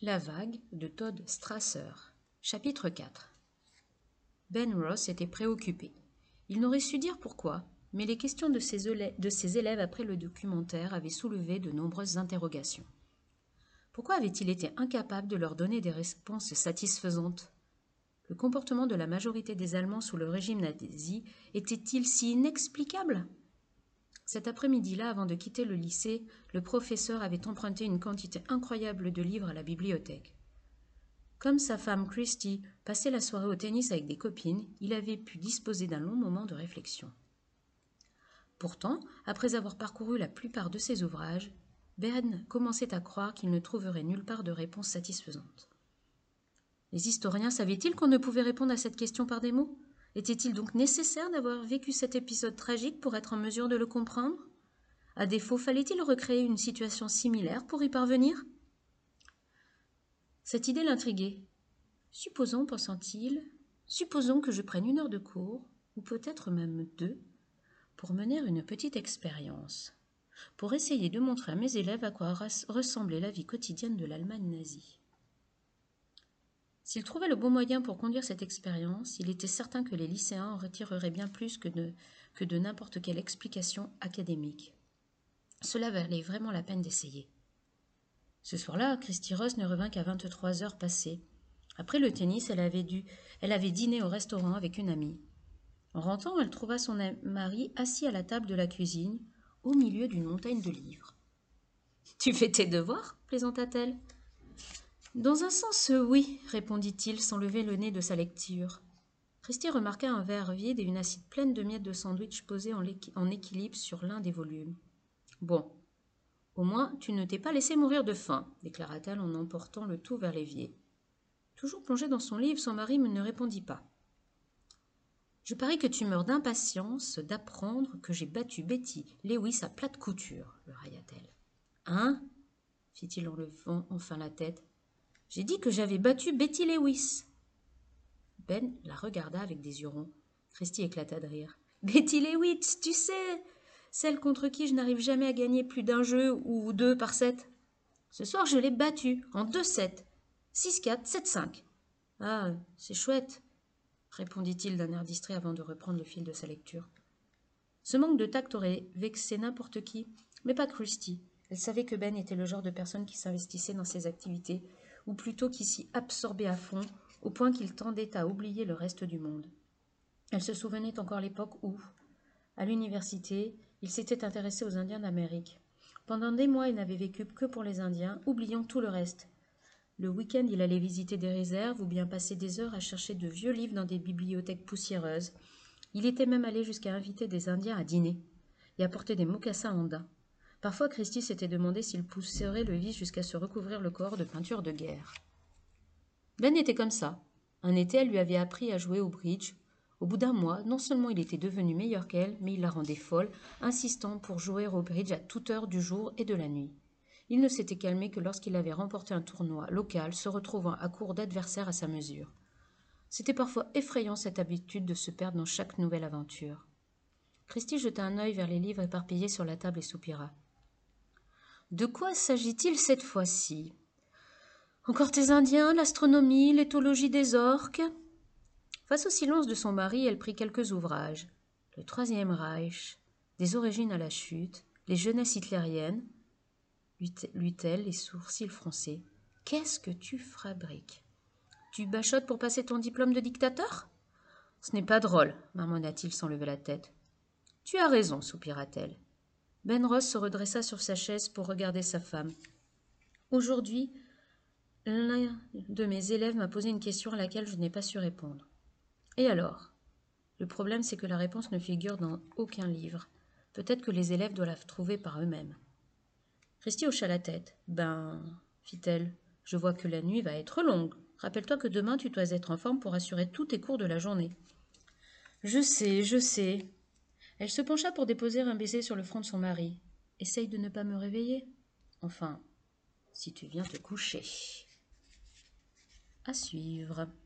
La vague de Todd Strasser. Chapitre 4. Ben Ross était préoccupé. Il n'aurait su dire pourquoi, mais les questions de ses élèves après le documentaire avaient soulevé de nombreuses interrogations. Pourquoi avait-il été incapable de leur donner des réponses satisfaisantes? Le comportement de la majorité des Allemands sous le régime nazi était-il si inexplicable? Cet après-midi-là, avant de quitter le lycée, le professeur avait emprunté une quantité incroyable de livres à la bibliothèque. Comme sa femme Christy passait la soirée au tennis avec des copines, il avait pu disposer d'un long moment de réflexion. Pourtant, après avoir parcouru la plupart de ses ouvrages, Ben commençait à croire qu'il ne trouverait nulle part de réponse satisfaisante. Les historiens savaient-ils qu'on ne pouvait répondre à cette question par des mots? Était-il donc nécessaire d'avoir vécu cet épisode tragique pour être en mesure de le comprendre? À défaut, fallait-il recréer une situation similaire pour y parvenir? Cette idée l'intriguait. Supposons, pensant-il, supposons que je prenne 1 heure de cours, ou peut-être même 2, pour mener une petite expérience, pour essayer de montrer à mes élèves à quoi ressemblait la vie quotidienne de l'Allemagne nazie. S'il trouvait le bon moyen pour conduire cette expérience, il était certain que les lycéens en retireraient bien plus que de n'importe quelle explication académique. Cela valait vraiment la peine d'essayer. Ce soir-là, Christy Ross ne revint qu'à 23 heures passées. Après le tennis, elle avait dîné au restaurant avec une amie. En rentrant, elle trouva son mari assis à la table de la cuisine, au milieu d'une montagne de livres. « Tu fais tes devoirs ?» plaisanta-t-elle. « Dans un sens, oui, répondit-il sans lever le nez de sa lecture. Christy remarqua un verre vide et une assiette pleine de miettes de sandwich posées en équilibre sur l'un des volumes. « Bon, au moins, tu ne t'es pas laissé mourir de faim, déclara-t-elle en emportant le tout vers l'évier. Toujours plongé dans son livre, son mari ne répondit pas. « Je parie que tu meurs d'impatience d'apprendre que j'ai battu Betty Lewis à plate couture, le railla-t-elle. « Hein ?» fit-il en levant enfin la tête. « J'ai dit que j'avais battu Betty Lewis. » Ben la regarda avec des yeux ronds. Christy éclata de rire. « Betty Lewis, tu sais, celle contre qui je n'arrive jamais à gagner plus d'un jeu ou 2 par set. Ce soir, je l'ai battue en 2 sets. 6-4, 7-5. Ah, c'est chouette, répondit-il d'un air distrait avant de reprendre le fil de sa lecture. Ce manque de tact aurait vexé n'importe qui, mais pas Christy. Elle savait que Ben était le genre de personne qui s'investissait dans ses activités, ou plutôt qui s'y absorbait à fond, au point qu'il tendait à oublier le reste du monde. Elle se souvenait encore l'époque où, à l'université, il s'était intéressé aux Indiens d'Amérique. Pendant des mois, il n'avait vécu que pour les Indiens, oubliant tout le reste. Le week-end, il allait visiter des réserves ou bien passer des heures à chercher de vieux livres dans des bibliothèques poussiéreuses. Il était même allé jusqu'à inviter des Indiens à dîner et à porter des mocassins andins. Parfois, Christy s'était demandé s'il pousserait le vice jusqu'à se recouvrir le corps de peinture de guerre. Ben était comme ça. Un été, elle lui avait appris à jouer au bridge. Au bout d'1 mois, non seulement il était devenu meilleur qu'elle, mais il la rendait folle, insistant pour jouer au bridge à toute heure du jour et de la nuit. Il ne s'était calmé que lorsqu'il avait remporté un tournoi local, se retrouvant à court d'adversaires à sa mesure. C'était parfois effrayant cette habitude de se perdre dans chaque nouvelle aventure. Christy jeta un œil vers les livres éparpillés sur la table et soupira. « De quoi s'agit-il cette fois-ci ? Encore tes Indiens, l'astronomie, l'éthologie des orques ?» Face au silence de son mari, elle prit quelques ouvrages. Le Troisième Reich, des origines à la chute, les jeunesses hitlériennes, lut-elle, les sourcils froncés. « Qu'est-ce que tu fabriques ? Tu bachotes pour passer ton diplôme de dictateur ? » « Ce n'est pas drôle, marmonna-t-il sans lever la tête. « Tu as raison, soupira-t-elle. » Ben Ross se redressa sur sa chaise pour regarder sa femme. « Aujourd'hui, l'un de mes élèves m'a posé une question à laquelle je n'ai pas su répondre. Et alors ? Le problème, c'est que la réponse ne figure dans aucun livre. Peut-être que les élèves doivent la trouver par eux-mêmes. » Christy hocha la tête. « Ben, fit-elle, je vois que la nuit va être longue. Rappelle-toi que demain, tu dois être en forme pour assurer tous tes cours de la journée. » « Je sais. » Elle se pencha pour déposer un baiser sur le front de son mari. « Essaye de ne pas me réveiller. Enfin, si tu viens te coucher. » À suivre.